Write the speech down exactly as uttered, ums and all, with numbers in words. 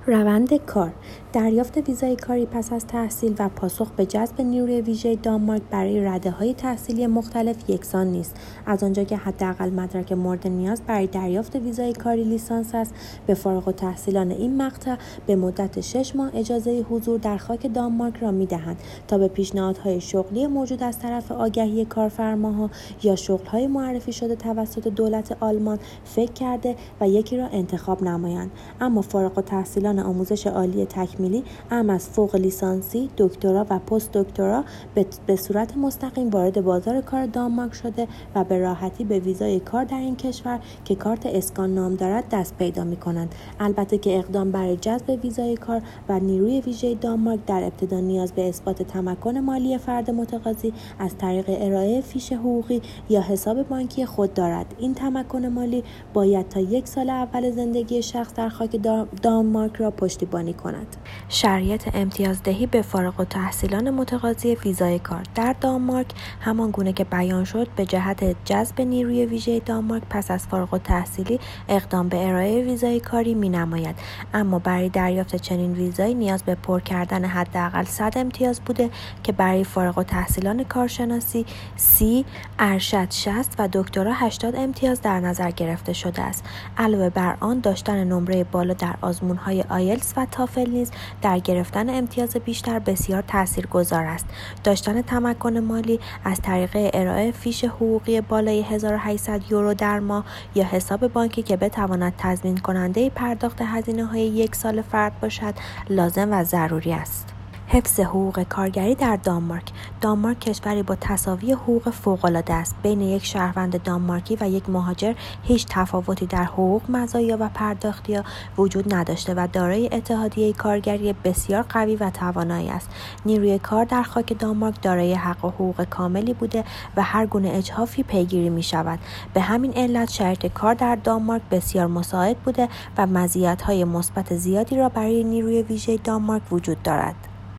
روند کار. دریافت ویزای کاری پس از تحصیل و پاسخ به جذب نیروی ویژه دانمارک برای رده‌های تحصیلی مختلف یکسان نیست. از آنجا که حداقل مدرک مورد نیاز برای دریافت ویزای کاری لیسانس است، به فارغ التحصیلان این مقطع به مدت شش ماه اجازه حضور در خاک دانمارک را می‌دهند تا به پیشنهادهای شغلی موجود از طرف آگهی کارفرماها یا شغل‌های معرفی شده توسط دولت آلمان فکر کرده و یکی را انتخاب نمایند. اما فارغ التحصیلان آموزش عالی تکمیلی ام از فوق لیسانسی، دکترا و پست دکترا به صورت مستقیم وارد بازار کار دانمارک شده و به راحتی به ویزای کار در این کشور که کارت اسکان نام دارد دست پیدا می‌کنند. البته که اقدام برای جذب ویزای کار و نیروی ویژه دانمارک در ابتدا نیاز به اثبات تمکن مالی فرد متقاضی از طریق ارائه فیش حقوقی یا حساب بانکی خود دارد. این تمکن مالی باید تا یک سال اول زندگی شخص در خاک دانمارک را پشتیبانی کند. شرایط امتیازدهی به فارغ التحصیلان متقاضی ویزای کار در دانمارک همان گونه که بیان شد به جهت جذب نیروی ویژه دانمارک پس از فارغ التحصیلی اقدام به ارائه ویزای کاری می‌نماید. اما برای دریافت چنین ویزایی نیاز به پر کردن حداقل صد امتیاز بوده که برای فارغ التحصیلان کارشناسی سی، ارشد شصت و دکترا هشتاد امتیاز در نظر گرفته شده است. علاوه بر آن داشتن نمره بالا در آزمون‌های آیلتس و تافل نیز در گرفتن امتیاز بیشتر بسیار تاثیرگذار است. داشتن تمکن مالی از طریق ارائه فیش حقوقی بالای هزار و هشتصد یورو در ماه یا حساب بانکی که بتواند تضمین کننده پرداخت هزینه‌های یک سال فرد باشد لازم و ضروری است. حفظ حقوق کارگری در دانمارک. دانمارک کشوری با تساوی حقوق فوق‌العاده است. بین یک شهروند دانمارکی و یک مهاجر هیچ تفاوتی در حقوق، مزایا و پرداختی‌ها وجود نداشته و دارای اتحادیه کارگری بسیار قوی و توانایی است. نیروی کار در خاک دانمارک دارای حق و حقوق کاملی بوده و هر گونه اجحافی پیگیری می‌شود. به همین علت شرایط کار در دانمارک بسیار مساعد بوده و مزیت‌های مثبت زیادی را برای نیروی ویژه دانمارک وجود دارد.